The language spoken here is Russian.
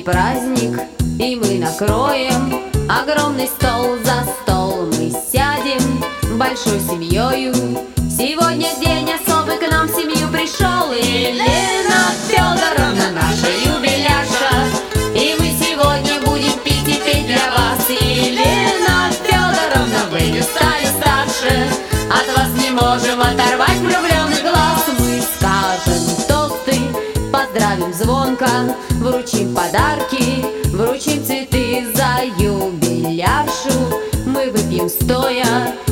праздник, и мы накроем огромный стол. За стол мы сядем большой семьёю. Сегодня день особый, к нам в семью пришел Елена Федоровна, наша юбилярша. И мы сегодня будем пить и петь для вас. Елена Федоровна, вы не стали старше, от вас не можем оторвать влюбленный глаз. Мы скажем тосты, поздравим звонко, вручим подарки, вручим цветы за юбиляршу. Мы выпьем стоя